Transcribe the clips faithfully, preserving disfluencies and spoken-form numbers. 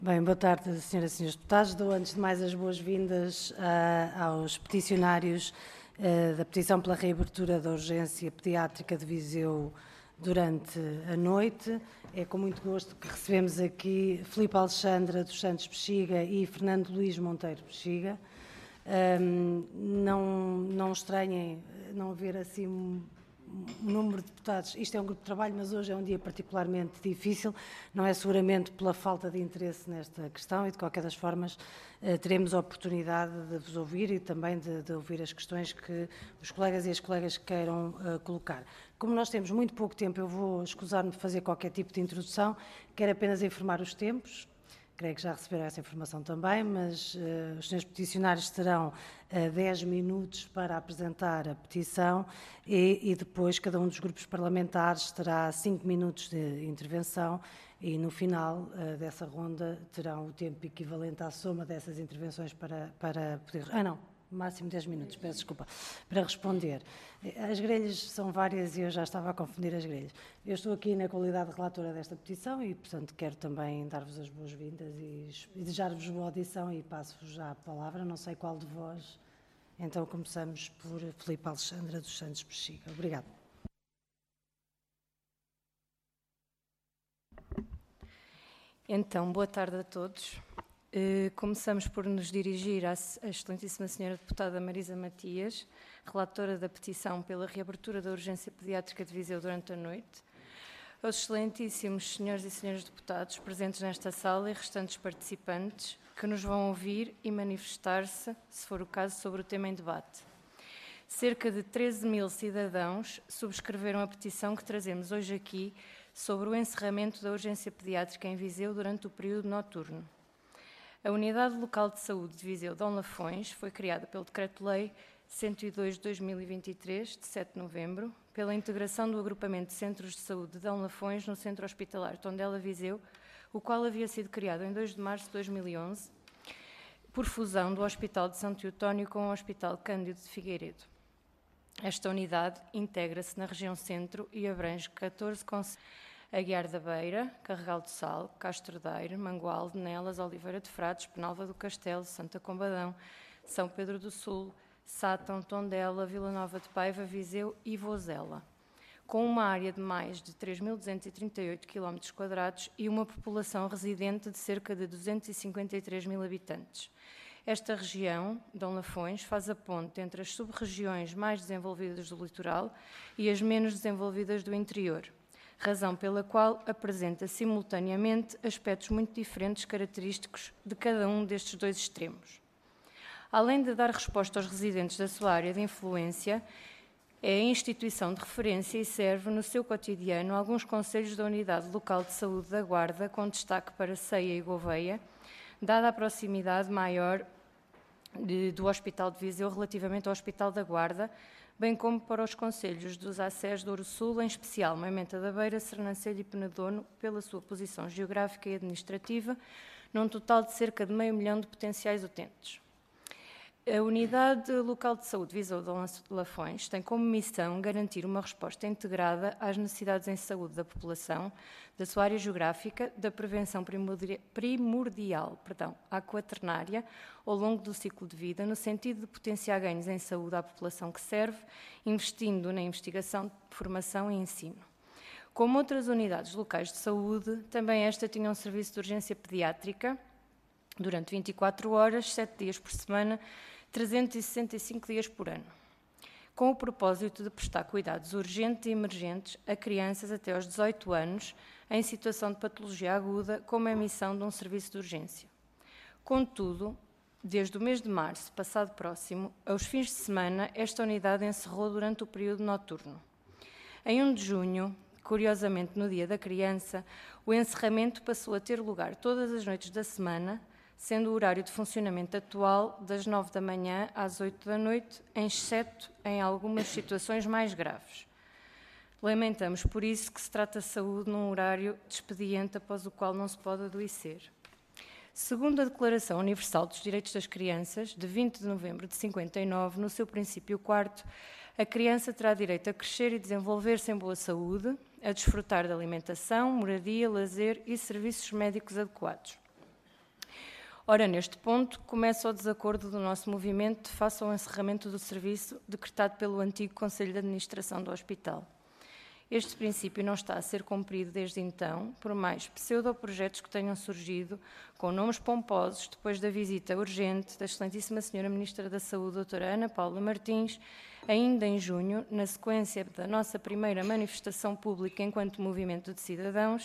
Bem, boa tarde, senhoras e senhores deputados. Dou antes de mais as boas-vindas uh, aos peticionários uh, da petição pela reabertura da urgência pediátrica de Viseu durante a noite. É com muito gosto que recebemos aqui Filipe Alexandra dos Santos Bexiga e Fernando Luís Monteiro Bexiga. Um, não, não estranhem não haver assim um, um número de deputados. Isto é um grupo de trabalho, mas hoje é um dia particularmente difícil. Não é seguramente pela falta de interesse nesta questão e, de qualquer das formas, uh, teremos a oportunidade de vos ouvir e também de, de ouvir as questões que os colegas e as colegas queiram uh, colocar. Como nós temos muito pouco tempo, eu vou escusar-me de fazer qualquer tipo de introdução. Quero apenas informar os tempos. Creio que já receberam essa informação também, mas uh, os senhores peticionários terão uh, dez minutos para apresentar a petição e, e depois cada um dos grupos parlamentares terá cinco minutos de intervenção e no final uh, dessa ronda terão o tempo equivalente à soma dessas intervenções para, para poder... Ah, não. Máximo dez minutos, peço desculpa, para responder. As grelhas são várias e eu já estava a confundir as grelhas. Eu estou aqui na qualidade de relatora desta petição e, portanto, quero também dar-vos as boas-vindas e, e desejar-vos boa audição e passo-vos já a palavra, não sei qual de vós. Então, começamos por Filipe Alexandra dos Santos Bexiga. Obrigada. Então, boa tarde a todos. Uh, começamos por nos dirigir à, à excelentíssima senhora deputada Marisa Matias, relatora da petição pela reabertura da urgência pediátrica de Viseu durante a noite, aos excelentíssimos senhores e senhoras deputados presentes nesta sala e restantes participantes que nos vão ouvir e manifestar-se, se for o caso, sobre o tema em debate. Cerca de treze mil cidadãos subscreveram a petição que trazemos hoje aqui sobre o encerramento da urgência pediátrica em Viseu durante o período noturno. A Unidade Local de Saúde de Viseu Dom Lafões foi criada pelo Decreto-Lei cento e dois de dois mil e vinte e três, de sete de novembro, pela integração do agrupamento de centros de saúde de Dom Lafões no Centro Hospitalar Tondela Viseu, o qual havia sido criado em dois de março de dois mil e onze, por fusão do Hospital de São Teotónio com o Hospital Cândido de Figueiredo. Esta unidade integra-se na região centro e abrange catorze concelhos: Aguiar da Beira, Carregal do Sal, Castro Daire, Mangualde, Nelas, Oliveira de Frades, Penalva do Castelo, Santa Combadão, São Pedro do Sul, Sátão, Tondela, Vila Nova de Paiva, Viseu e Vozela, com uma área de mais de três mil duzentos e trinta e oito quilómetros quadrados e uma população residente de cerca de duzentos e cinquenta e três mil habitantes. Esta região, Dom Lafões, faz a ponte entre as sub-regiões mais desenvolvidas do litoral e as menos desenvolvidas do interior, razão pela qual apresenta simultaneamente aspectos muito diferentes característicos de cada um destes dois extremos. Além de dar resposta aos residentes da sua área de influência, é a instituição de referência e serve no seu cotidiano alguns concelhos da Unidade Local de Saúde da Guarda, com destaque para Ceia e Gouveia, dada a proximidade maior de, do Hospital de Viseu relativamente ao Hospital da Guarda, bem como para os concelhos dos Acés do Ouro Sul, em especial Moimenta da Beira, Sernancelho e Penedono, pela sua posição geográfica e administrativa, num total de cerca de meio milhão de potenciais utentes. A Unidade Local de Saúde Viseu Dom Lafões tem como missão garantir uma resposta integrada às necessidades em saúde da população, da sua área geográfica, da prevenção primordial, perdão, à quaternária, ao longo do ciclo de vida, no sentido de potenciar ganhos em saúde à população que serve, investindo na investigação, formação e ensino. Como outras unidades locais de saúde, também esta tinha um serviço de urgência pediátrica durante vinte e quatro horas, sete dias por semana, trezentos e sessenta e cinco dias por ano, com o propósito de prestar cuidados urgentes e emergentes a crianças até aos dezoito anos em situação de patologia aguda, como a emissão de um serviço de urgência. Contudo, desde o mês de março, passado próximo, aos fins de semana, esta unidade encerrou durante o período noturno. Em um de junho, curiosamente no Dia da Criança, o encerramento passou a ter lugar todas as noites da semana, sendo o horário de funcionamento atual das nove da manhã às oito da noite, exceto em algumas situações mais graves. Lamentamos, por isso, que se trata de saúde num horário de expediente após o qual não se pode adoecer. Segundo a Declaração Universal dos Direitos das Crianças, de vinte de novembro de cinquenta e nove, no seu princípio quarto, a criança terá direito a crescer e desenvolver-se em boa saúde, a desfrutar de alimentação, moradia, lazer e serviços médicos adequados. Ora, neste ponto, começa o desacordo do nosso movimento face ao encerramento do serviço decretado pelo antigo Conselho de Administração do Hospital. Este princípio não está a ser cumprido desde então, por mais pseudoprojetos que tenham surgido, com nomes pomposos, depois da visita urgente da Excelentíssima Senhora Ministra da Saúde, doutora Ana Paula Martins, ainda em junho, na sequência da nossa primeira manifestação pública enquanto movimento de cidadãos,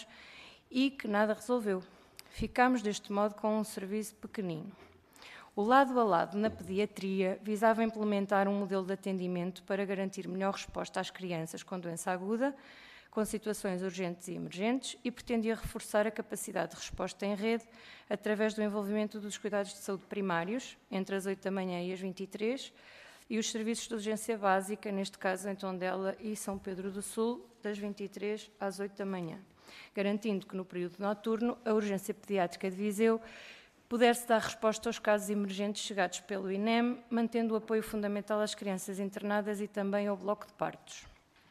e que nada resolveu. Ficámos deste modo com um serviço pequenino. O lado a lado na pediatria visava implementar um modelo de atendimento para garantir melhor resposta às crianças com doença aguda, com situações urgentes e emergentes, e pretendia reforçar a capacidade de resposta em rede através do envolvimento dos cuidados de saúde primários, entre as oito da manhã e as vinte e três, e os serviços de urgência básica, neste caso em Tondela e São Pedro do Sul, das vinte e três às oito da manhã, garantindo que no período noturno a urgência pediátrica de Viseu pudesse dar resposta aos casos emergentes chegados pelo I N E M, mantendo o apoio fundamental às crianças internadas e também ao bloco de partos.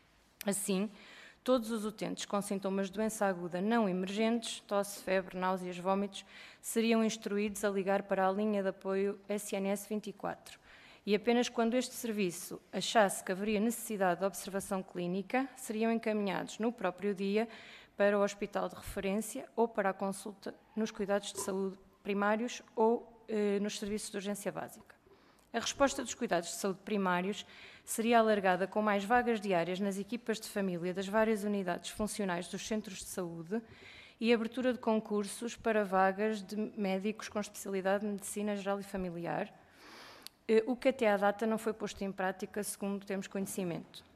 Assim, todos os utentes com sintomas de doença aguda não emergentes, tosse, febre, náuseas, vômitos, seriam instruídos a ligar para a linha de apoio S N S vinte e quatro. E apenas quando este serviço achasse que haveria necessidade de observação clínica, seriam encaminhados no próprio dia para o hospital de referência ou para a consulta nos cuidados de saúde primários ou eh, nos serviços de urgência básica. A resposta dos cuidados de saúde primários seria alargada com mais vagas diárias nas equipas de família das várias unidades funcionais dos centros de saúde e abertura de concursos para vagas de médicos com especialidade de medicina geral e familiar, eh, o que até à data não foi posto em prática, segundo temos conhecimento.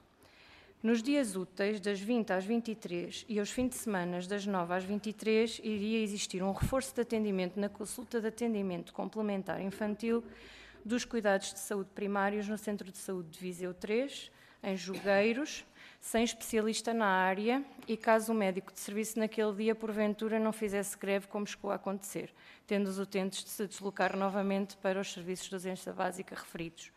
Nos dias úteis, das vinte às vinte e três e aos fins de semana, das nove às vinte e três, iria existir um reforço de atendimento na consulta de atendimento complementar infantil dos cuidados de saúde primários no Centro de Saúde de Viseu três, em Jogueiros, sem especialista na área e caso o médico de serviço naquele dia, porventura, não fizesse greve como chegou a acontecer, tendo os utentes de se deslocar novamente para os serviços de urgência básica referidos.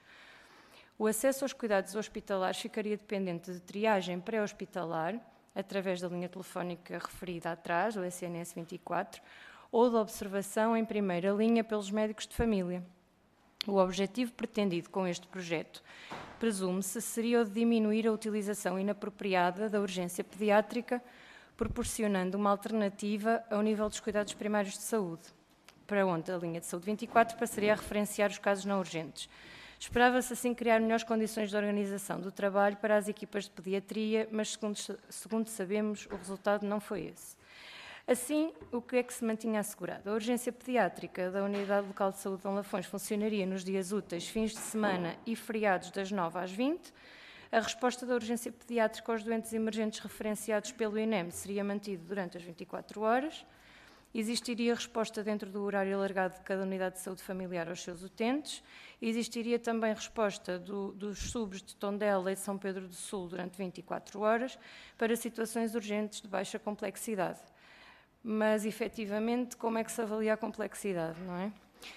O acesso aos cuidados hospitalares ficaria dependente de triagem pré-hospitalar, através da linha telefónica referida atrás, o S N S vinte e quatro, ou da observação em primeira linha pelos médicos de família. O objetivo pretendido com este projeto, presume-se, seria o de diminuir a utilização inapropriada da urgência pediátrica, proporcionando uma alternativa ao nível dos cuidados primários de saúde, para onde a linha de saúde vinte e quatro passaria a referenciar os casos não urgentes. Esperava-se assim criar melhores condições de organização do trabalho para as equipas de pediatria, mas segundo, segundo sabemos, o resultado não foi esse. Assim, o que é que se mantinha assegurado? A urgência pediátrica da Unidade Local de Saúde de Dom Lafões funcionaria nos dias úteis, fins de semana e feriados das nove às vinte. A resposta da urgência pediátrica aos doentes emergentes referenciados pelo I N E M seria mantida durante as vinte e quatro horas. Existiria resposta dentro do horário alargado de cada unidade de saúde familiar aos seus utentes. Existiria também resposta do, dos subs de Tondela e de São Pedro do Sul durante vinte e quatro horas para situações urgentes de baixa complexidade. Mas, efetivamente, como é que se avalia a complexidade, não é?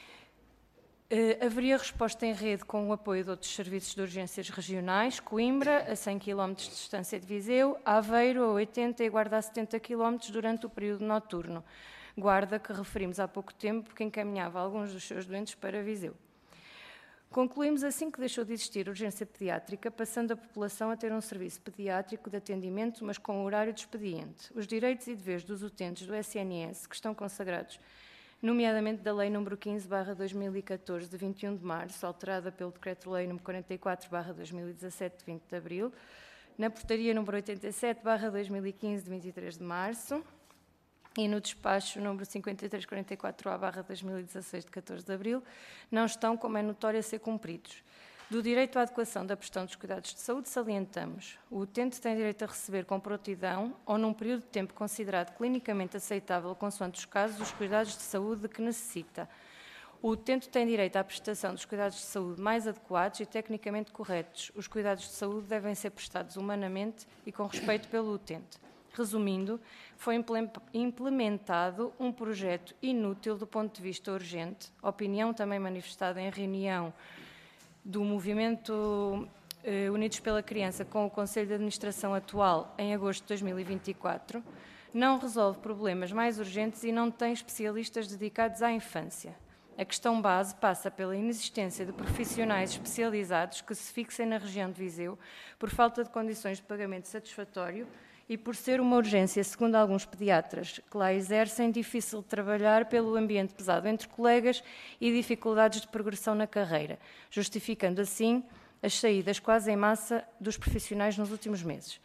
Uh, haveria resposta em rede com o apoio de outros serviços de urgências regionais, Coimbra, a cem quilómetros de distância de Viseu, Aveiro, a oitenta e Guarda a setenta quilómetros durante o período noturno. Guarda que referimos há pouco tempo, que encaminhava alguns dos seus doentes para Viseu. Concluímos assim que deixou de existir urgência pediátrica, passando a população a ter um serviço pediátrico de atendimento, mas com horário de expediente. Os direitos e deveres dos utentes do S N S, que estão consagrados, nomeadamente da Lei número quinze barra dois mil e catorze, de vinte e um de março, alterada pelo Decreto-Lei número quarenta e quatro barra dois mil e dezassete, de vinte de abril, na Portaria número oitenta e sete barra dois mil e quinze, de vinte e três de março, e no despacho número cinquenta e três quarenta e quatro A barra dois mil e dezasseis, de catorze de abril, não estão, como é notório, a ser cumpridos. Do direito à adequação da prestação dos cuidados de saúde, salientamos: o utente tem direito a receber com prontidão ou num período de tempo considerado clinicamente aceitável, consoante os casos, os cuidados de saúde de que necessita. O utente tem direito à prestação dos cuidados de saúde mais adequados e tecnicamente corretos. Os cuidados de saúde devem ser prestados humanamente e com respeito pelo utente. Resumindo, foi implementado um projeto inútil do ponto de vista urgente, opinião também manifestada em reunião do Movimento eh, Unidos pela Criança com o Conselho de Administração atual em agosto de dois mil e vinte e quatro, não resolve problemas mais urgentes e não tem especialistas dedicados à infância. A questão base passa pela inexistência de profissionais especializados que se fixem na região de Viseu por falta de condições de pagamento satisfatório e por ser uma urgência, segundo alguns pediatras que lá exercem, difícil de trabalhar pelo ambiente pesado entre colegas e dificuldades de progressão na carreira, justificando assim as saídas quase em massa dos profissionais nos últimos meses.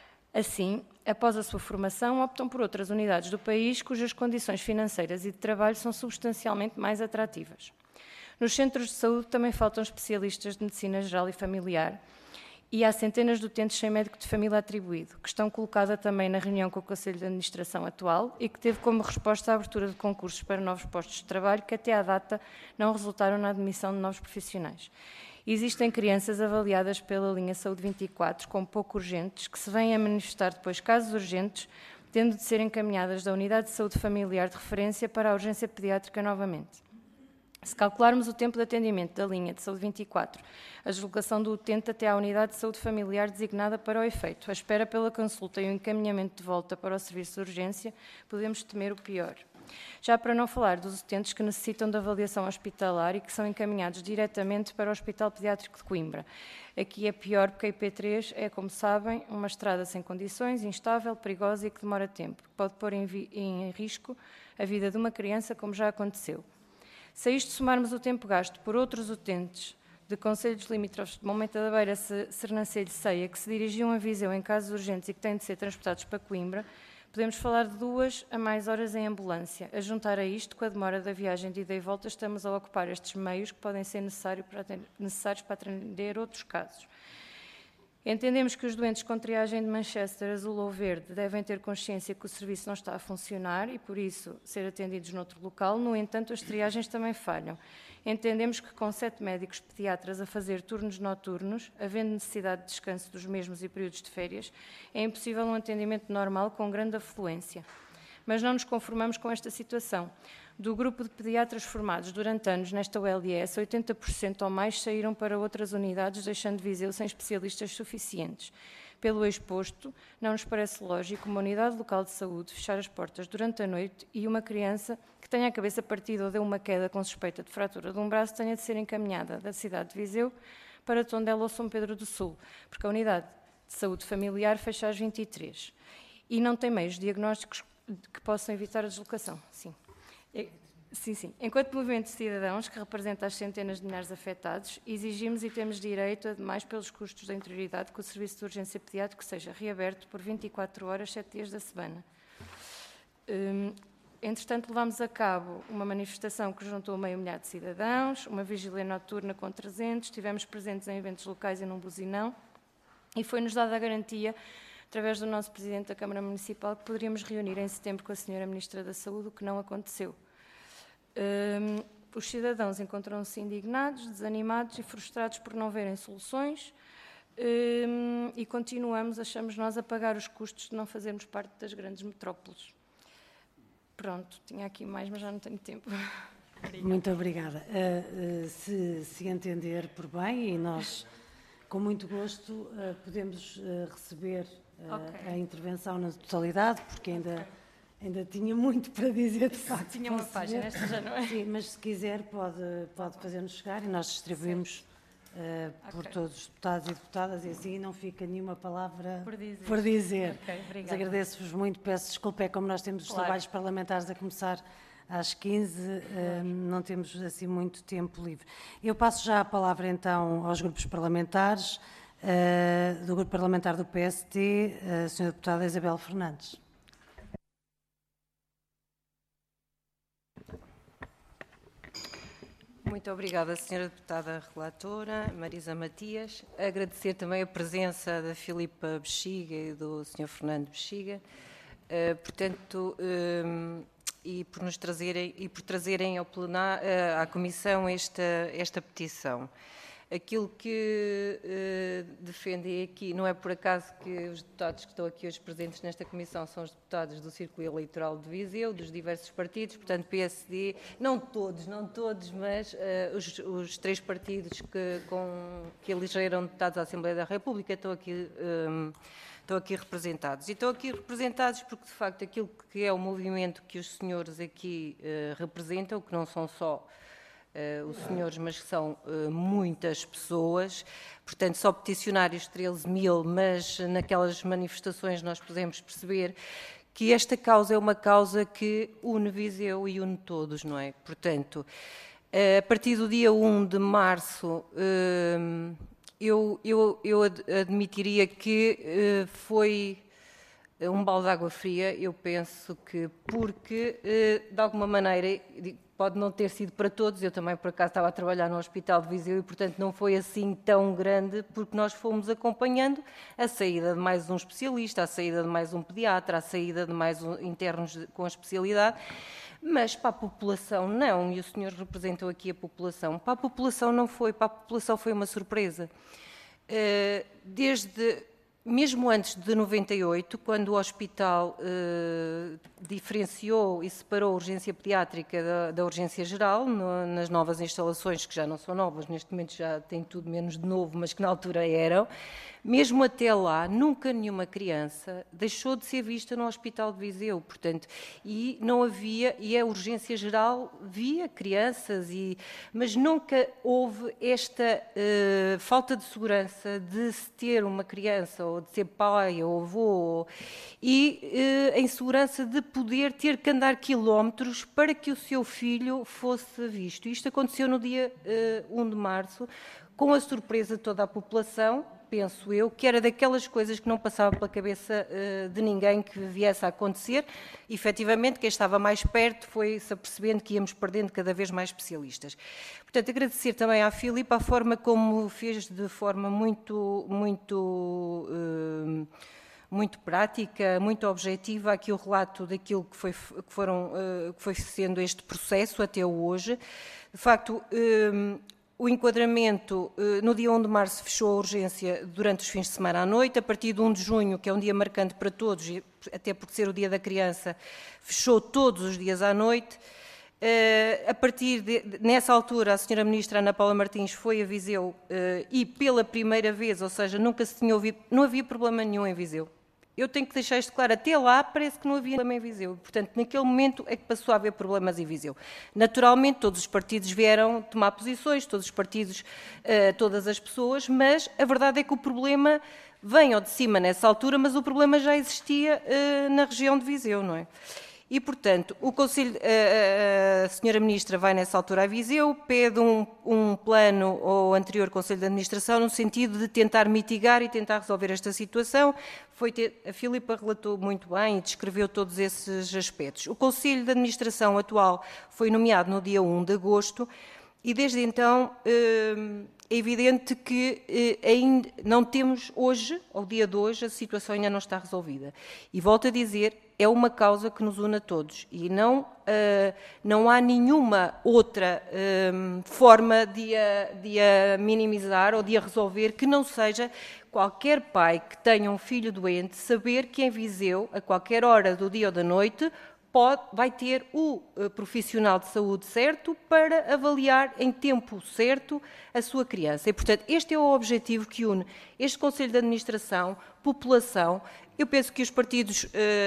Assim, após a sua formação, optam por outras unidades do país cujas condições financeiras e de trabalho são substancialmente mais atrativas. Nos centros de saúde também faltam especialistas de medicina geral e familiar e há centenas de utentes sem médico de família atribuído, questão colocada também na reunião com o Conselho de Administração atual e que teve como resposta a abertura de concursos para novos postos de trabalho que até à data não resultaram na admissão de novos profissionais. Existem crianças avaliadas pela linha Saúde vinte e quatro como pouco urgentes, que se vêm a manifestar depois casos urgentes, tendo de ser encaminhadas da Unidade de Saúde Familiar de referência para a urgência pediátrica novamente. Se calcularmos o tempo de atendimento da linha de Saúde vinte e quatro, a deslocação do utente até à Unidade de Saúde Familiar designada para o efeito, a espera pela consulta e o encaminhamento de volta para o serviço de urgência, podemos temer o pior. Já para não falar dos utentes que necessitam de avaliação hospitalar e que são encaminhados diretamente para o Hospital Pediátrico de Coimbra. Aqui é pior porque a I P três é, como sabem, uma estrada sem condições, instável, perigosa e que demora tempo, que pode pôr em, em risco a vida de uma criança, como já aconteceu. Se a isto somarmos o tempo gasto por outros utentes de concelhos limítrofes de Moimenta da Beira, Sernancelho e Ceia, que se dirigiam a Viseu em casos urgentes e que têm de ser transportados para Coimbra, podemos falar de duas a mais horas em ambulância. A juntar a isto, com a demora da viagem de ida e volta, estamos a ocupar estes meios que podem ser necessário para atender, necessários para atender outros casos. Entendemos que os doentes com triagem de Manchester, azul ou verde, devem ter consciência que o serviço não está a funcionar e, por isso, ser atendidos noutro local. No entanto, as triagens também falham. Entendemos que, com sete médicos pediatras a fazer turnos noturnos, havendo necessidade de descanso dos mesmos e períodos de férias, é impossível um atendimento normal com grande afluência. Mas não nos conformamos com esta situação. Do grupo de pediatras formados durante anos nesta U L S, oitenta por cento ou mais saíram para outras unidades, deixando Viseu sem especialistas suficientes. Pelo exposto, não nos parece lógico uma unidade local de saúde fechar as portas durante a noite e uma criança que tenha a cabeça partida ou deu uma queda com suspeita de fratura de um braço tenha de ser encaminhada da cidade de Viseu para Tondela ou São Pedro do Sul, porque a unidade de saúde familiar fecha às vinte e três e não tem meios diagnósticos que possam evitar a deslocação. Sim. Sim, sim. Enquanto movimento de cidadãos, que representa as centenas de milhares de afetados, exigimos e temos direito, ademais, pelos custos da interioridade, que o serviço de urgência pediátrico seja reaberto por vinte e quatro horas, sete dias da semana. Hum, entretanto, levámos a cabo uma manifestação que juntou meio milhar de cidadãos, uma vigília noturna com trezentos, estivemos presentes em eventos locais e num buzinão, e foi-nos dada a garantia, através do nosso Presidente da Câmara Municipal, que poderíamos reunir em setembro com a senhora Ministra da Saúde, o que não aconteceu. Um, os cidadãos encontram-se indignados, desanimados e frustrados por não verem soluções um, e continuamos, achamos nós, a pagar os custos de não fazermos parte das grandes metrópoles. Pronto, tinha aqui mais, mas já não tenho tempo. Obrigada. Muito obrigada. Uh, uh, se, se entender por bem, e nós, com muito gosto, uh, podemos uh, receber uh, okay. a intervenção na totalidade, porque ainda... Okay. Ainda tinha muito para dizer, de facto. Tinha uma página, esta já não é? Sim, mas se quiser pode, pode fazer-nos chegar e nós distribuímos uh, por okay. todos os deputados e deputadas e assim não fica nenhuma palavra por dizer. Por dizer. Okay, mas agradeço-vos muito, peço desculpa, é como nós temos os claro. trabalhos parlamentares a começar às quinze, uh, não temos assim muito tempo livre. Eu passo já a palavra então aos grupos parlamentares, uh, do grupo parlamentar do P S T, a senhora deputada Isabel Fernandes. Muito obrigada, senhora Deputada Relatora, Marisa Matias. Agradecer também a presença da Filipa Bexiga e do senhor Fernando Bexiga, uh, portanto, um, e por nos trazerem, e por trazerem ao plenário, uh, à Comissão esta, esta petição. Aquilo que uh, defendem aqui, não é por acaso que os deputados que estão aqui hoje presentes nesta Comissão são os deputados do Círculo Eleitoral de Viseu, dos diversos partidos, portanto P S D, não todos, não todos, mas uh, os, os três partidos que, com, que elegeram deputados à Assembleia da República estão aqui, um, estão aqui representados. E estão aqui representados porque, de facto, aquilo que é o movimento que os senhores aqui uh, representam, que não são só uh, os senhores, mas que são uh, muitas pessoas, portanto só peticionários treze mil, mas naquelas manifestações nós podemos perceber que esta causa é uma causa que une Viseu e une todos, não é? Portanto, uh, a partir do dia um de março, uh, eu, eu, eu ad admitiria que uh, foi um balde de água fria, eu penso que porque, de alguma maneira, pode não ter sido para todos, eu também por acaso estava a trabalhar no Hospital de Viseu e, portanto, não foi assim tão grande, porque nós fomos acompanhando a saída de mais um especialista, a saída de mais um pediatra, a saída de mais um, internos com a especialidade, mas para a população não, e o senhor representou aqui a população, para a população não foi, para a população foi uma surpresa. Desde... Mesmo antes de noventa e oito, quando o hospital eh, diferenciou e separou a urgência pediátrica da, da urgência geral, no, nas novas instalações, que já não são novas, neste momento já tem tudo menos de novo, mas que na altura eram, mesmo até lá, nunca nenhuma criança deixou de ser vista no Hospital de Viseu, portanto, e não havia, e a urgência geral via crianças, e, mas nunca houve esta uh, falta de segurança de se ter uma criança, ou de ser pai, ou avô, e uh, a insegurança de poder ter que andar quilómetros para que o seu filho fosse visto. Isto aconteceu no dia uh, um de março, com a surpresa de toda a população, penso eu, que era daquelas coisas que não passava pela cabeça uh, de ninguém que viesse a acontecer. E, efetivamente, quem estava mais perto foi-se apercebendo que íamos perdendo cada vez mais especialistas. Portanto, agradecer também à Filipe a forma como fez de forma muito, muito, uh, muito prática, muito objetiva, aqui o relato daquilo que foi, que foram, uh, que foi sendo este processo até hoje. De facto, uh, o enquadramento, no dia um de março, fechou a urgência durante os fins de semana à noite. A partir de um de junho, que é um dia marcante para todos, até por ser o dia da criança, fechou todos os dias à noite. A partir de, nessa altura, a senhora Ministra Ana Paula Martins foi a Viseu e, pela primeira vez, ou seja, nunca se tinha ouvido, não havia problema nenhum em Viseu. Eu tenho que deixar isto claro, até lá parece que não havia problema em Viseu. Portanto, naquele momento é que passou a haver problemas em Viseu. Naturalmente, todos os partidos vieram tomar posições, todos os partidos, uh, todas as pessoas, mas a verdade é que o problema vem ao de cima nessa altura, mas o problema já existia uh, na região de Viseu, não é? E, portanto, o Conselho, a, a senhora Ministra vai nessa altura a Viseu, pede um, um plano ao anterior Conselho de Administração no sentido de tentar mitigar e tentar resolver esta situação. Foi ter, a Filipa relatou muito bem e descreveu todos esses aspectos. O Conselho de Administração atual foi nomeado no dia um de agosto e, desde então, é evidente que ainda não temos hoje, ao dia de hoje, a situação ainda não está resolvida. E volto a dizer, é uma causa que nos une a todos e não, uh, não há nenhuma outra um, forma de a, de a minimizar ou de a resolver que não seja qualquer pai que tenha um filho doente saber que em Viseu, a qualquer hora do dia ou da noite, pode, vai ter o uh, profissional de saúde certo para avaliar em tempo certo a sua criança. E, portanto, este é o objetivo que une este Conselho de Administração, população. Eu penso que os partidos uh,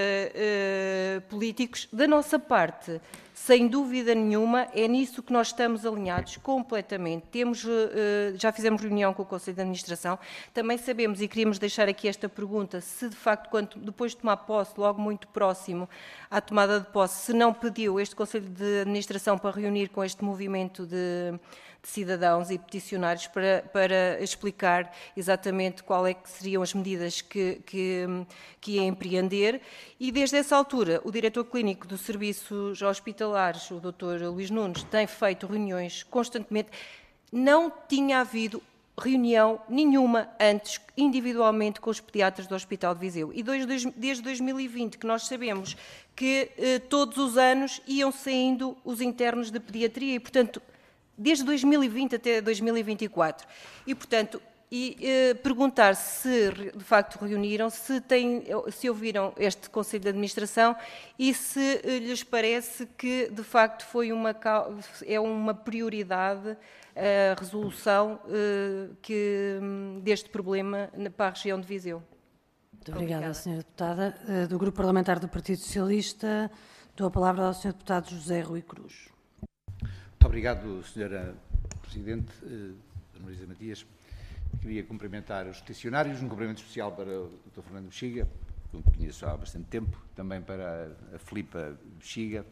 uh, políticos, da nossa parte, sem dúvida nenhuma, é nisso que nós estamos alinhados completamente. Temos, uh, já fizemos reunião com o Conselho de Administração, também sabemos, e queríamos deixar aqui esta pergunta, se de facto, quando, depois de tomar posse, logo muito próximo à tomada de posse, se não pediu este Conselho de Administração para reunir com este movimento de... de cidadãos e peticionários para, para explicar exatamente qual é que seriam as medidas que, que, que ia empreender. E desde essa altura, o diretor clínico dos serviços hospitalares, o doutor Luís Nunes, tem feito reuniões constantemente. Não tinha havido reunião nenhuma antes, individualmente, com os pediatras do Hospital de Viseu. E desde, desde dois mil e vinte, que nós sabemos que eh, todos os anos iam saindo os internos de pediatria e, portanto, desde dois mil e vinte até dois mil e vinte e quatro. E, portanto, e, eh, perguntar se de facto reuniram, se, têm, se ouviram este Conselho de Administração e se eh, lhes parece que de facto foi uma, é uma prioridade a resolução eh, que, deste problema para a região de Viseu. Muito obrigada, obrigada. senhora Deputada. Do Grupo Parlamentar do Partido Socialista, dou a palavra ao senhor Deputado José Rui Cruz. Muito Obrigado, senhora Presidente. Marisa Matias. Queria cumprimentar os peticionários, um cumprimento especial para o doutor Fernando Bexiga, que conheço há bastante tempo, também para a Filipa Bexiga.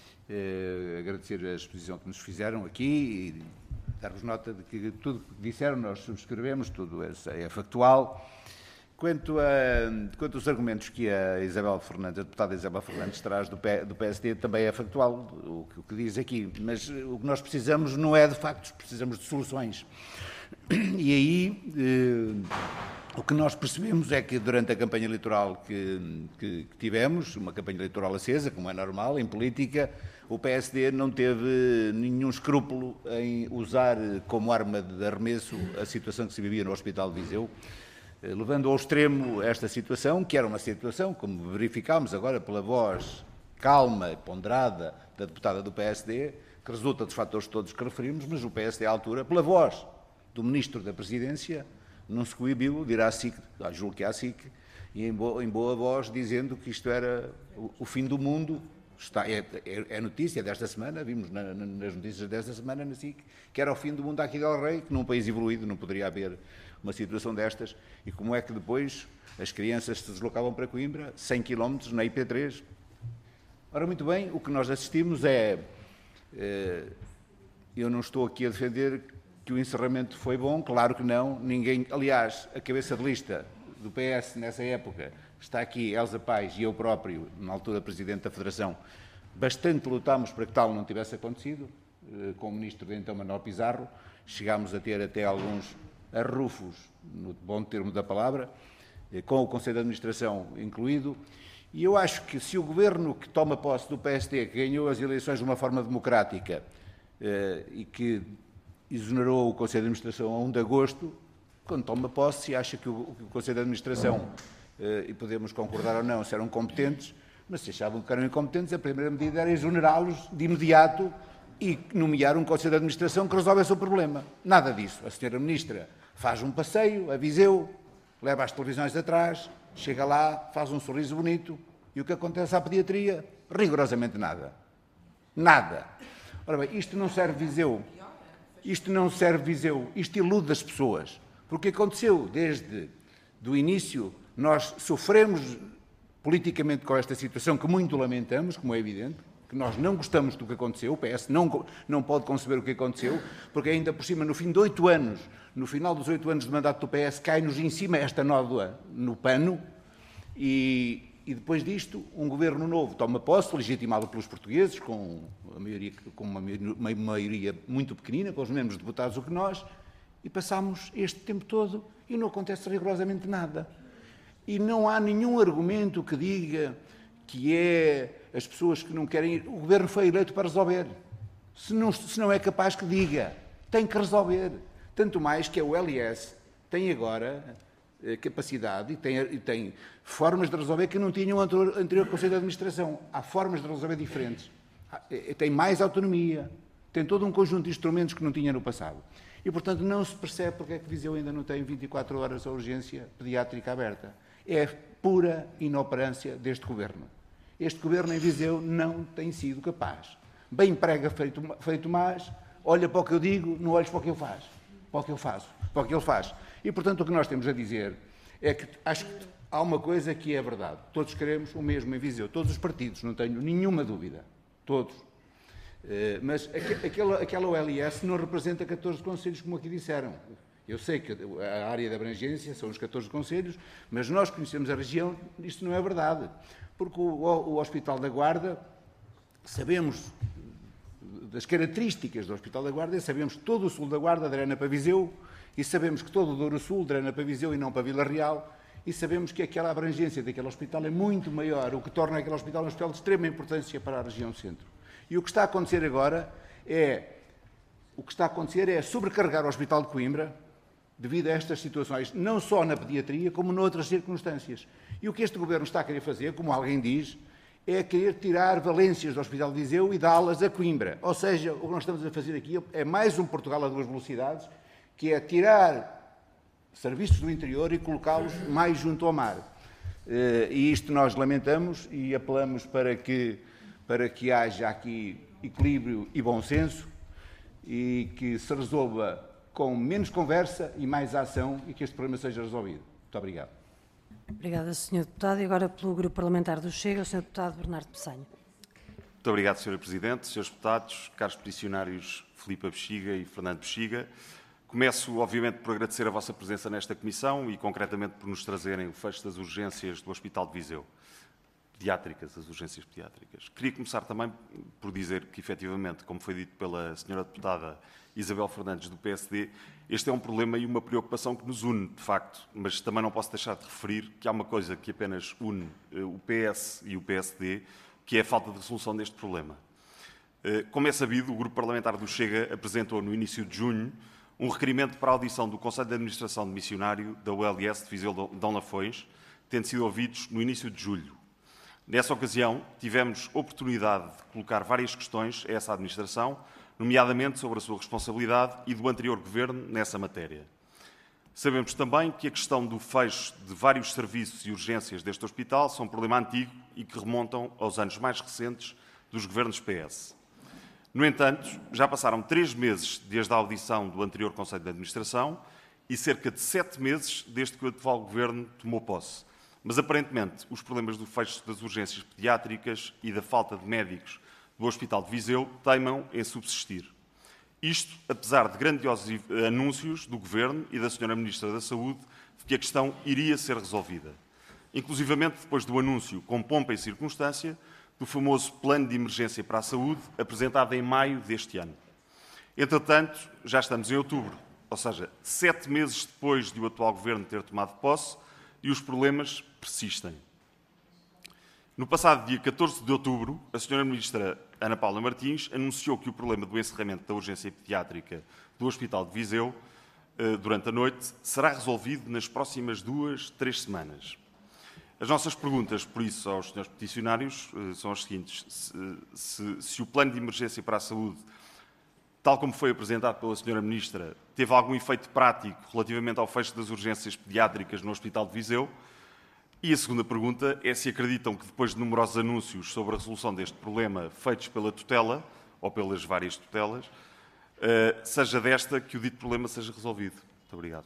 Eh, agradecer a exposição que nos fizeram aqui e dar-vos nota de que tudo que disseram nós subscrevemos, tudo é, é factual. Quanto, a, quanto aos argumentos que a Isabel Fernandes, a deputada Isabel Fernandes traz do, P, do P S D, também é factual o, o que diz aqui, mas o que nós precisamos não é de factos, precisamos de soluções. E aí, eh, o que nós percebemos é que durante a campanha eleitoral que, que, que tivemos, uma campanha eleitoral acesa, como é normal, em política, o P S D não teve nenhum escrúpulo em usar como arma de arremesso a situação que se vivia no Hospital de Viseu, levando ao extremo esta situação, que era uma situação, como verificámos agora pela voz calma e ponderada da deputada do P S D, que resulta dos fatores todos que referimos, mas o P S D à altura, pela voz do Ministro da Presidência, não se coibiu de ir à SIC, julgo que é à SIC, e em boa, em boa voz dizendo que isto era o, o fim do mundo. Está, é, é, é notícia desta semana, vimos na, nas notícias desta semana na SIC, que era o fim do mundo aqui del Rei, que num país evoluído não poderia haver uma situação destas, e como é que depois as crianças se deslocavam para Coimbra, cem quilómetros na I P três. Ora, muito bem, o que nós assistimos é, é, eu não estou aqui a defender que o encerramento foi bom, claro que não, ninguém, aliás, a cabeça de lista do P S nessa época, está aqui Elsa Paes e eu próprio, na altura Presidente da Federação, bastante lutámos para que tal não tivesse acontecido, com o Ministro de então Manuel Pizarro, chegámos a ter até alguns arrufos, no bom termo da palavra, com o Conselho de Administração incluído, e eu acho que se o Governo que toma posse do P S D, que ganhou as eleições de uma forma democrática e que exonerou o Conselho de Administração a um de agosto, quando toma posse, se acha que o, que o Conselho de Administração, e podemos concordar ou não, se eram competentes, mas se achavam que eram incompetentes, a primeira medida era exonerá-los de imediato e nomear um Conselho de Administração que resolvesse o problema. Nada disso. A senhora Ministra faz um passeio a Viseu, leva as televisões atrás, chega lá, faz um sorriso bonito, e o que acontece à pediatria? Rigorosamente nada. Nada. Ora bem, isto não serve Viseu. Isto não serve Viseu. Isto ilude as pessoas. Porque aconteceu desde o início, nós sofremos politicamente com esta situação que muito lamentamos, como é evidente, que nós não gostamos do que aconteceu, o P S não, não pode conceber o que aconteceu, porque ainda por cima, no fim de oito anos, no final dos oito anos de mandato do P S, cai-nos em cima esta nódoa no pano, e, e depois disto, um governo novo toma posse, legitimado pelos portugueses, com, a maioria, com uma, uma maioria muito pequenina, com os mesmos deputados do que nós, e passamos este tempo todo e não acontece rigorosamente nada. E não há nenhum argumento que diga que é as pessoas que não querem ir. O Governo foi eleito para resolver. Se não, se não é capaz que diga, tem que resolver. Tanto mais que a U L S tem agora eh, capacidade e tem, e tem formas de resolver que não tinham o anterior, anterior Conselho de Administração. Há formas de resolver diferentes. Tem mais autonomia, tem todo um conjunto de instrumentos que não tinha no passado. E, portanto, não se percebe porque é que Viseu ainda não tem vinte e quatro horas a urgência pediátrica aberta. É pura inoperância deste Governo. Este Governo em Viseu não tem sido capaz. Bem prega feito, feito mais, olha para o que eu digo, não olhes para o que eu faço. Para o que eu faço, para o que ele faz. E, portanto, o que nós temos a dizer é que acho que há uma coisa que é verdade. Todos queremos o mesmo em Viseu. Todos os partidos, não tenho nenhuma dúvida. Todos. Uh, mas aquela, aquela O L S não representa catorze conselhos, como aqui disseram. Eu sei que a área de abrangência são os catorze conselhos, mas nós conhecemos a região, isto não é verdade. Porque o, o, o Hospital da Guarda, sabemos das características do Hospital da Guarda, sabemos que todo o sul da Guarda drena para Viseu, e sabemos que todo o Douro Sul drena para Viseu e não para Vila Real, e sabemos que aquela abrangência daquele hospital é muito maior, o que torna aquele hospital um hospital de extrema importância para a região centro. E o que está a acontecer agora é, o que está a acontecer é sobrecarregar o Hospital de Coimbra devido a estas situações, não só na pediatria, como noutras circunstâncias. E o que este Governo está a querer fazer, como alguém diz, é querer tirar valências do Hospital de Viseu e dá-las a Coimbra. Ou seja, o que nós estamos a fazer aqui é mais um Portugal a duas velocidades, que é tirar serviços do interior e colocá-los mais junto ao mar. E isto nós lamentamos e apelamos para que, para que haja aqui equilíbrio e bom senso. e que se resolva com menos conversa e mais ação e que este problema seja resolvido. Muito obrigado. Obrigada, senhor Deputado. E agora, pelo Grupo Parlamentar do Chega, o senhor Deputado Bernardo Pessanha. Muito obrigado, senhora Presidente, senhores Deputados, caros peticionários Filipe Bexiga e Fernando Bexiga. Começo, obviamente, por agradecer a vossa presença nesta comissão e, concretamente, por nos trazerem o fecho das urgências do Hospital de Viseu. Pediátricas, as urgências pediátricas. Queria começar também por dizer que, efetivamente, como foi dito pela senhora deputada Isabel Fernandes, do P S D, este é um problema e uma preocupação que nos une, de facto, mas também não posso deixar de referir que há uma coisa que apenas une o P S e o P S D, que é a falta de resolução deste problema. Como é sabido, o Grupo Parlamentar do Chega apresentou no início de junho um requerimento para a audição do Conselho de Administração de Missionário da U L S de Viseu de Dom Lafões, tendo sido ouvidos no início de julho. Nessa ocasião, tivemos oportunidade de colocar várias questões a essa administração, nomeadamente sobre a sua responsabilidade e do anterior governo nessa matéria. Sabemos também que a questão do fecho de vários serviços e urgências deste hospital são um problema antigo e que remontam aos anos mais recentes dos governos P S. No entanto, já passaram três meses desde a audição do anterior Conselho de Administração e cerca de sete meses desde que o atual governo tomou posse. Mas, aparentemente, os problemas do fecho das urgências pediátricas e da falta de médicos do Hospital de Viseu teimam em subsistir. Isto, apesar de grandiosos anúncios do Governo e da senhora Ministra da Saúde de que a questão iria ser resolvida. Inclusivamente, depois do anúncio, com pompa e circunstância, do famoso Plano de Emergência para a Saúde, apresentado em maio deste ano. Entretanto, já estamos em outubro, ou seja, sete meses depois de o atual Governo ter tomado posse, e os problemas persistem. No passado dia catorze de outubro, a senhora Ministra Ana Paula Martins anunciou que o problema do encerramento da urgência pediátrica do Hospital de Viseu, durante a noite, será resolvido nas próximas duas, três semanas. As nossas perguntas, por isso, aos senhores peticionários são as seguintes. Se, se, se o plano de emergência para a saúde, tal como foi apresentado pela senhora Ministra, teve algum efeito prático relativamente ao fecho das urgências pediátricas no Hospital de Viseu? E a segunda pergunta é se acreditam que, depois de numerosos anúncios sobre a resolução deste problema feitos pela tutela, ou pelas várias tutelas, seja desta que o dito problema seja resolvido. Muito obrigado.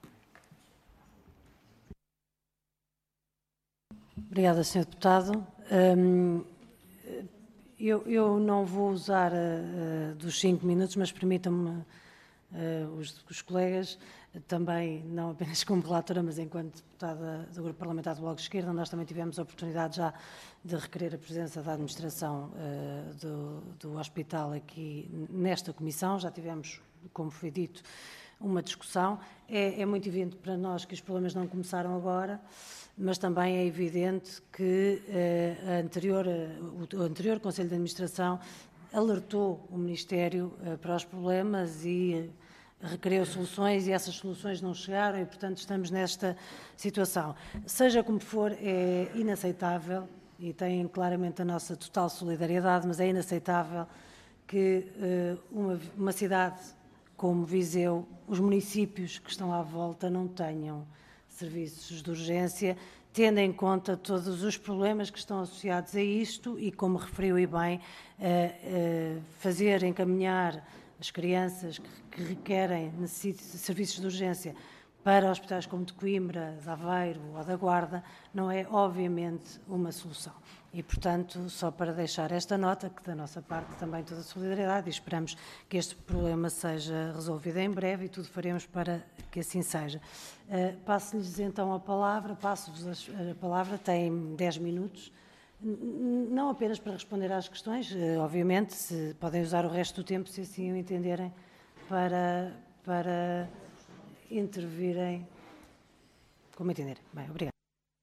Obrigada, senhor Deputado. Um, eu, eu não vou usar uh, dos cinco minutos, mas permitam-me uh, os, os colegas, também, não apenas como relatora, mas enquanto deputada do Grupo Parlamentar do Bloco de Esquerda, nós também tivemos a oportunidade já de requerer a presença da administração uh, do, do hospital aqui nesta comissão. Já tivemos, como foi dito, uma discussão. É, é muito evidente para nós que os problemas não começaram agora, mas também é evidente que eh, a anterior, o, o anterior Conselho de Administração alertou o Ministério eh, para os problemas e eh, requereu soluções e essas soluções não chegaram e, portanto, estamos nesta situação. Seja como for, é inaceitável e tem claramente a nossa total solidariedade, mas é inaceitável que eh, uma, uma cidade como Viseu, os municípios que estão à volta não tenham serviços de urgência, tendo em conta todos os problemas que estão associados a isto e, como referiu e bem, eh, eh, fazer encaminhar as crianças que, que requerem necessitam de serviços de urgência para hospitais como de Coimbra, de Aveiro ou da Guarda, não é, obviamente, uma solução. E, portanto, só para deixar esta nota, que da nossa parte também toda a solidariedade, e esperamos que este problema seja resolvido em breve e tudo faremos para que assim seja. Uh, passo-lhes então a palavra, passo-vos a palavra, têm dez minutos, não apenas para responder às questões, uh, obviamente, se podem usar o resto do tempo, se assim o entenderem, para, para intervirem como entenderem. Bem, obrigada.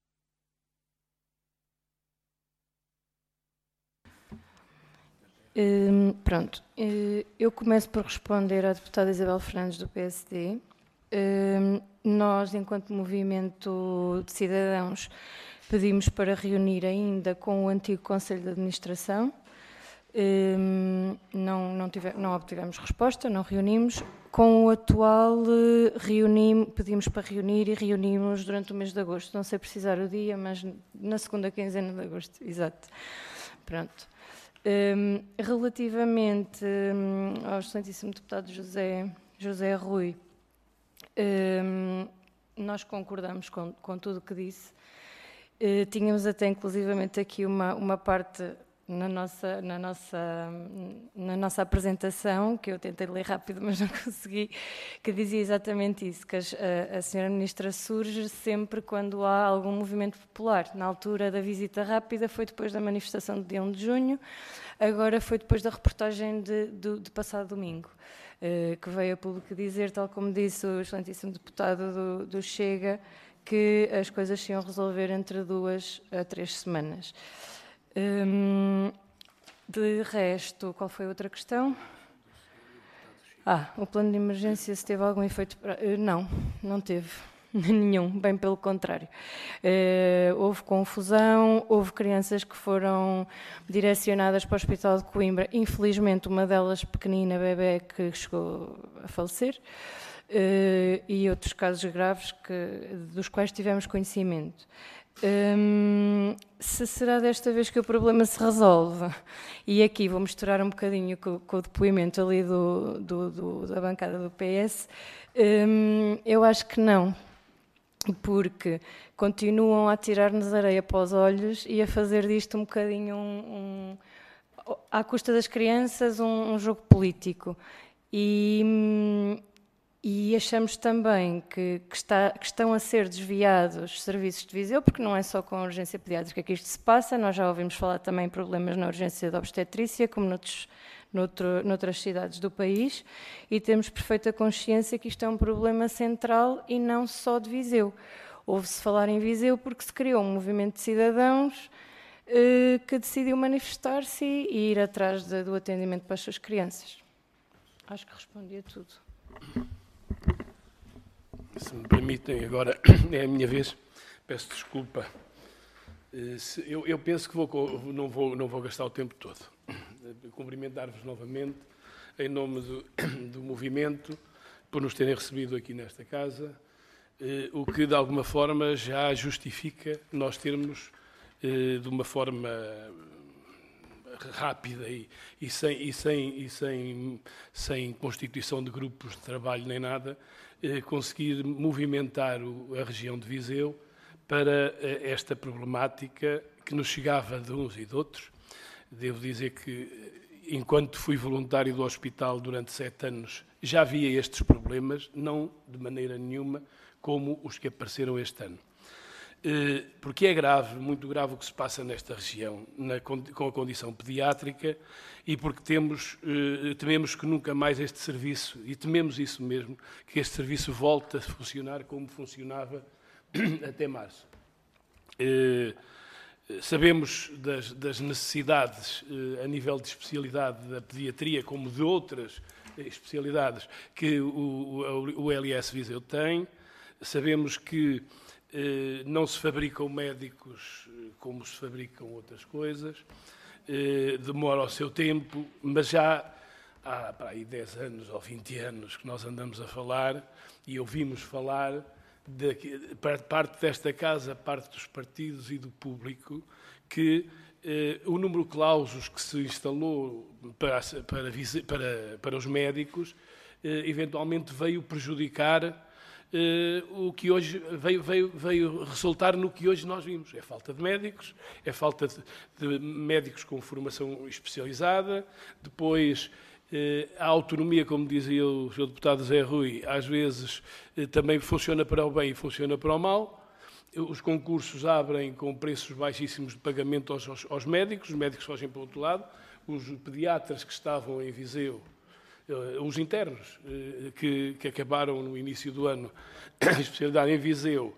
Hum, pronto, eu começo por responder à deputada Isabel Fernandes do P S D. Hum, nós, enquanto movimento de cidadãos, pedimos para reunir ainda com o antigo Conselho de Administração. Hum, não, não, tive, não obtivemos resposta, não reunimos. Com o atual, reunimos, pedimos para reunir e reunimos durante o mês de agosto. Não sei precisar o dia, mas na segunda quinzena de agosto, exato. Pronto. Um, relativamente um, ao excelentíssimo deputado José, José Rui, um, nós concordamos com, com tudo o que disse. Uh, tínhamos até inclusivamente aqui uma, uma parte na nossa, na, nossa, na nossa apresentação, que eu tentei ler rápido, mas não consegui, que dizia exatamente isso, que a, a senhora Ministra surge sempre quando há algum movimento popular. Na altura da visita rápida foi depois da manifestação de dia um de junho, agora foi depois da reportagem de, de, de passado domingo, uh, que veio a público dizer, tal como disse o excelentíssimo deputado do, do Chega, que as coisas se iam resolver entre duas a três semanas. Hum, de resto, qual foi a outra questão? Ah, o plano de emergência, se teve algum efeito... Não, não teve nenhum, bem pelo contrário. Uh, houve confusão, houve crianças que foram direcionadas para o Hospital de Coimbra, infelizmente uma delas pequenina, bebê, que chegou a falecer, uh, e outros casos graves que, dos quais tivemos conhecimento. Hum, se será desta vez que o problema se resolve, e aqui vou misturar um bocadinho com, com o depoimento ali do, do, do, da bancada do P S, hum, eu acho que não, porque continuam a tirar-nos areia para os olhos e a fazer disto um bocadinho, um, um, à custa das crianças, um, um jogo político. E... Hum, E achamos também que, que, está, que estão a ser desviados serviços de Viseu, porque não é só com a urgência pediátrica que isto se passa, nós já ouvimos falar também em problemas na urgência de obstetrícia, como noutros, noutro, noutras cidades do país, e temos perfeita consciência que isto é um problema central e não só de Viseu. Ouve-se falar em Viseu porque se criou um movimento de cidadãos eh, que decidiu manifestar-se e ir atrás de, do atendimento para as suas crianças. Acho que respondi a tudo. Se me permitem, agora é a minha vez, peço desculpa. Eu, eu penso que vou, não, vou, não vou gastar o tempo todo. Cumprimentar-vos novamente, em nome do, do movimento, por nos terem recebido aqui nesta casa, o que de alguma forma já justifica nós termos, de uma forma rápida e, e, sem, e, sem, e sem, sem constituição de grupos de trabalho nem nada, eh, conseguir movimentar o, a região de Viseu para eh, esta problemática que nos chegava de uns e de outros. Devo dizer que, enquanto fui voluntário do hospital durante sete anos, já via estes problemas, não de maneira nenhuma como os que apareceram este ano. Porque é grave, muito grave o que se passa nesta região, na, com a condição pediátrica, e porque temos, tememos que nunca mais este serviço, e tememos isso mesmo, que este serviço volte a funcionar como funcionava até março. Sabemos das, das necessidades a nível de especialidade da pediatria, como de outras especialidades que o, o, o L S Viseu tem. Sabemos que Eh, não se fabricam médicos como se fabricam outras coisas, eh, demora o seu tempo, mas já há para aí dez anos ou vinte anos que nós andamos a falar e ouvimos falar, de, parte desta casa, parte dos partidos e do público, que eh, o número de clausos que se instalou para, para, para, para os médicos eh, eventualmente veio prejudicar Uh, o que hoje veio, veio, veio resultar no que hoje nós vimos. É falta de médicos, é falta de, de médicos com formação especializada, depois uh, a autonomia, como dizia o senhor deputado Zé Rui, às vezes uh, também funciona para o bem e funciona para o mal. Os concursos abrem com preços baixíssimos de pagamento aos, aos, aos médicos, os médicos fogem para o outro lado, os pediatras que estavam em Viseu, os internos que, que acabaram no início do ano a especialidade em Viseu,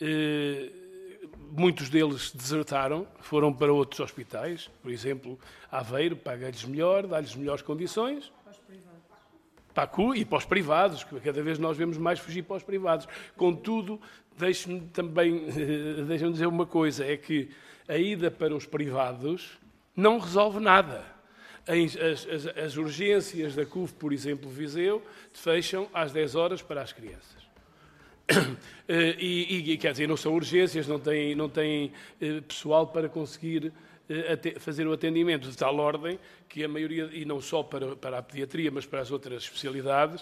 muitos deles desertaram, foram para outros hospitais, por exemplo, Aveiro, paga-lhes melhor, dá-lhes melhores condições. Para a C U e para os privados, que cada vez nós vemos mais fugir para os privados. Contudo, deixe-me também deixe-me dizer uma coisa, é que a ida para os privados não resolve nada. As, as, as urgências da C U F, por exemplo, Viseu, fecham às dez horas para as crianças. E, e quer dizer, não são urgências, não têm, não têm pessoal para conseguir fazer o atendimento de tal ordem que a maioria, e não só para, para a pediatria, mas para as outras especialidades,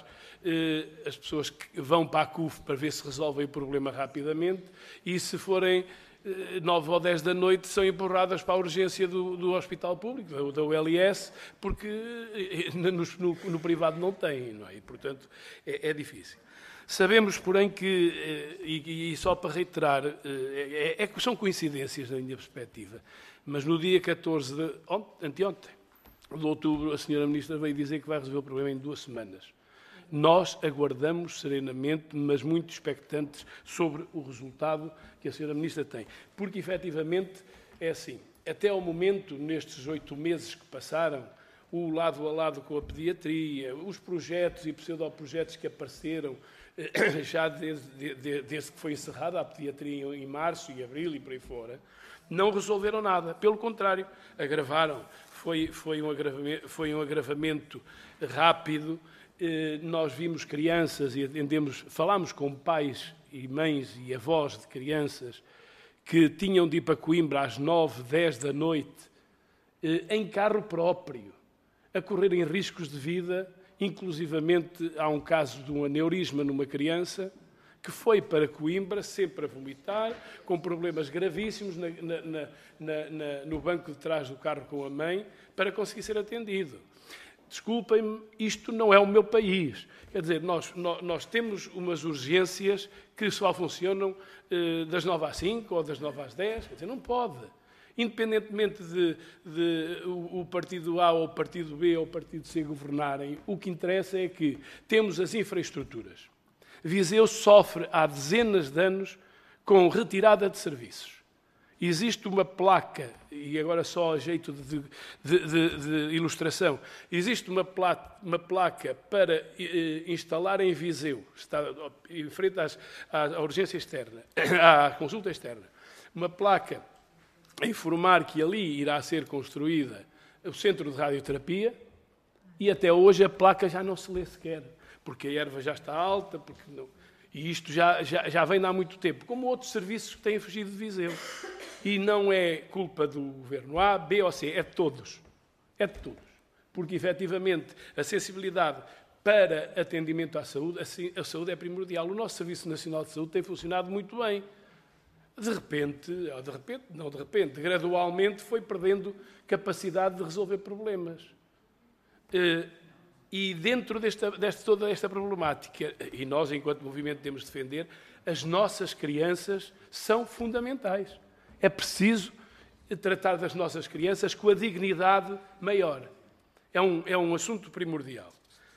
as pessoas que vão para a C U F para ver se resolvem o problema rapidamente e, se forem nove ou dez da noite, são empurradas para a urgência do, do hospital público, da U L S, porque no, no, no privado não tem, não é? E, portanto, é, é difícil. Sabemos, porém, que, e, e só para reiterar, é, é, são coincidências da minha perspectiva, mas no dia catorze de anteontem, de outubro, a senhora Ministra veio dizer que vai resolver o problema em duas semanas. Nós aguardamos serenamente, mas muito expectantes, sobre o resultado que a senhora Ministra tem. Porque, efetivamente, é assim, até ao momento, nestes oito meses que passaram, o lado a lado com a pediatria, os projetos e pseudoprojetos que apareceram já desde, desde, desde que foi encerrada a pediatria em março e abril e por aí fora, não resolveram nada. Pelo contrário, agravaram. Foi, foi, um, agravamento, foi um agravamento rápido. Nós vimos crianças e atendemos, falámos com pais e mães e avós de crianças que tinham de ir para Coimbra às nove, dez da noite, em carro próprio, a correrem riscos de vida. Inclusivamente, há um caso de um aneurisma numa criança que foi para Coimbra, sempre a vomitar, com problemas gravíssimos na, na, na, na, no banco de trás do carro com a mãe, para conseguir ser atendido. Desculpem-me, isto não é o meu país. Quer dizer, nós, nós, nós temos umas urgências que só funcionam eh, das nove às cinco ou das nove às dez. Quer dizer, não pode. Independentemente de, de o, o partido A ou o partido B ou o partido C governarem, o que interessa é que temos as infraestruturas. Viseu sofre há dezenas de anos com retirada de serviços. Existe uma placa, e agora só a jeito de, de, de, de ilustração, existe uma placa, uma placa para eh, instalar em Viseu, está em frente às, à urgência externa, à consulta externa, uma placa a informar que ali irá ser construída o centro de radioterapia, e até hoje a placa já não se lê sequer, porque a erva já está alta, porque não, e isto já, já, já vem de há muito tempo, como outros serviços que têm fugido de Viseu. E não é culpa do governo A, B ou C, é de todos. É de todos. Porque, efetivamente, a sensibilidade para atendimento à saúde, a saúde é primordial. O nosso Serviço Nacional de Saúde tem funcionado muito bem. De repente, ou de repente, não de repente, gradualmente foi perdendo capacidade de resolver problemas. E dentro desta, desta, toda esta problemática, e nós, enquanto movimento, temos de defender, as nossas crianças são fundamentais. É preciso tratar das nossas crianças com a dignidade maior. É um, é um assunto primordial.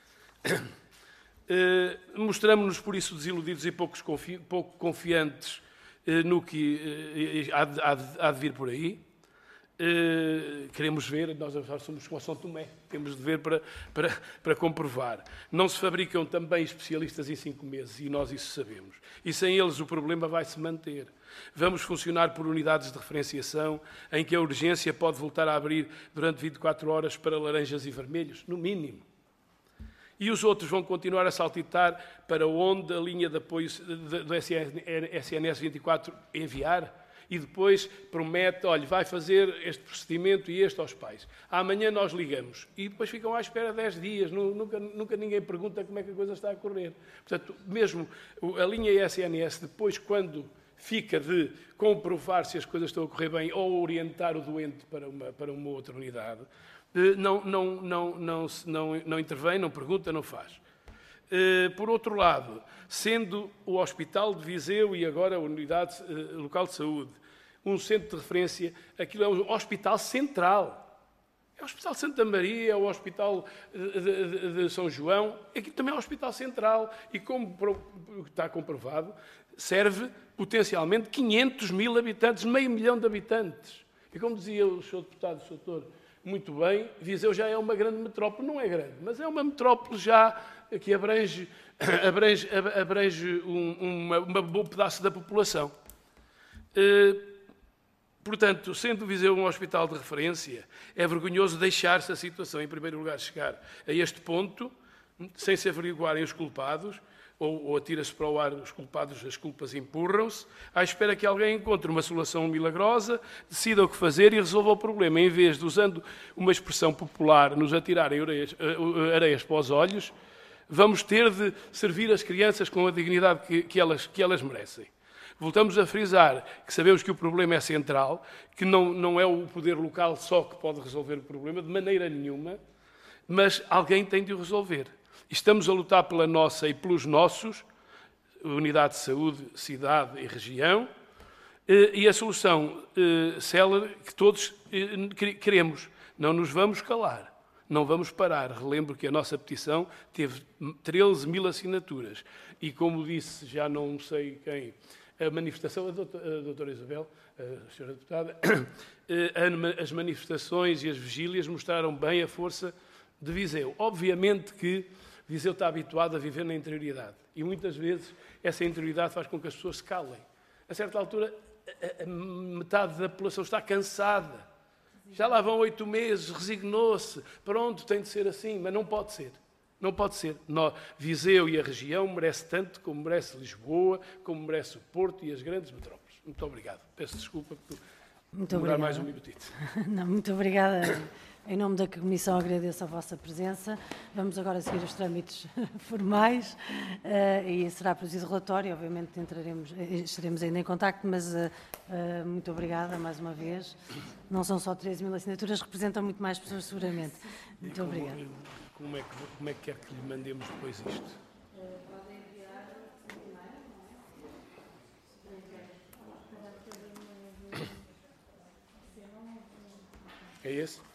Uh, Mostramos-nos, por isso, desiludidos e poucos confi pouco confiantes uh, no que uh, há, de, há, de, há de vir por aí. Uh, queremos ver, nós somos com São Tomé, temos de ver para, para, para comprovar. Não se fabricam também especialistas em cinco meses, e nós isso sabemos. E sem eles o problema vai se manter. Vamos funcionar por unidades de referenciação, em que a urgência pode voltar a abrir durante vinte e quatro horas para laranjas e vermelhos, no mínimo. E os outros vão continuar a saltitar para onde a linha de apoio do S N S vinte e quatro enviar. E depois promete, olha, vai fazer este procedimento e este aos pais. Amanhã nós ligamos. E depois ficam à espera dez dias. Nunca, nunca ninguém pergunta como é que a coisa está a correr. Portanto, mesmo a linha S N S, depois, quando fica de comprovar se as coisas estão a correr bem ou orientar o doente para uma, para uma outra unidade, não, não, não, não, não, não intervém, não pergunta, não faz. Por outro lado, sendo o Hospital de Viseu e agora a Unidade Local de Saúde um centro de referência, aquilo é um hospital central. É o Hospital de Santa Maria, é o Hospital de, de, de São João, aqui também é um hospital central e, como está comprovado, serve potencialmente quinhentos mil habitantes, meio milhão de habitantes. E como dizia o senhor deputado, o senhor doutor, muito bem, Viseu já é uma grande metrópole, não é grande, mas é uma metrópole já que abrange, abrange, abrange um, uma, uma bom pedaço da população. Uh, portanto, sendo Viseu um hospital de referência, é vergonhoso deixar-se a situação, em primeiro lugar, chegar a este ponto, sem se averiguarem os culpados, ou, ou atira-se para o ar, os culpados, as culpas empurram-se, à espera que alguém encontre uma solução milagrosa, decida o que fazer e resolva o problema, em vez de, usando uma expressão popular, nos atirarem areias, areias para os olhos, vamos ter de servir as crianças com a dignidade que, que, elas, que elas merecem. Voltamos a frisar que sabemos que o problema é central, que não, não é o poder local só que pode resolver o problema, de maneira nenhuma, mas alguém tem de o resolver. Estamos a lutar pela nossa e pelos nossos, unidade de saúde, cidade e região, e a solução célere que todos queremos. Não nos vamos calar, não vamos parar. Relembro que a nossa petição teve treze mil assinaturas e, como disse, já não sei quem, a manifestação, a doutora, a doutora Isabel, a senhora deputada, as manifestações e as vigílias mostraram bem a força de Viseu. Obviamente que Viseu está habituado a viver na interioridade e muitas vezes essa interioridade faz com que as pessoas se calem. A certa altura, a, a metade da população está cansada. Já lá vão oito meses, resignou-se, pronto, tem de ser assim, mas não pode ser. Não pode ser. Nós, Viseu e a região merece tanto como merece Lisboa, como merece o Porto e as grandes metrópoles. Muito obrigado. Peço desculpa por muito demorar obrigada. mais um minutito. Não, muito obrigada. Em nome da Comissão, agradeço a vossa presença. Vamos agora seguir os trâmites formais uh, e será produzido relatório. Obviamente entraremos, estaremos ainda em contacto, mas uh, uh, muito obrigada mais uma vez. Não são só treze mil assinaturas, representam muito mais pessoas seguramente. Muito obrigada. Como é, que, como é que quer que lhe mandemos depois isto? É esse?